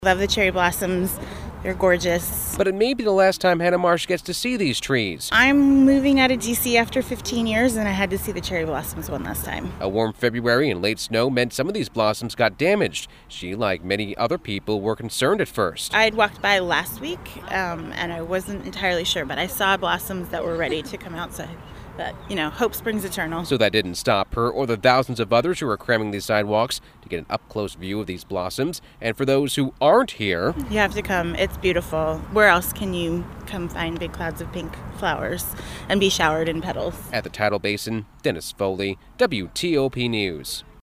Love the cherry blossoms. They're gorgeous. But it may be the last time Hannah Marsh gets to see these trees. I'm moving out of DC after 15 years, and I had to see the cherry blossoms one last time. A warm February and late snow meant some of these blossoms got damaged. She, like many other people, were concerned at first. I had walked by last week, and I wasn't entirely sure, but I saw blossoms that were ready to come out, so that, hope springs eternal. So that didn't stop her or the thousands of others who are cramming these sidewalks to get an up-close view of these blossoms. And for those who aren't here, you have to come. It's beautiful. Where else can you come find big clouds of pink flowers and be showered in petals? At the Tidal Basin, Dennis Foley, WTOP News.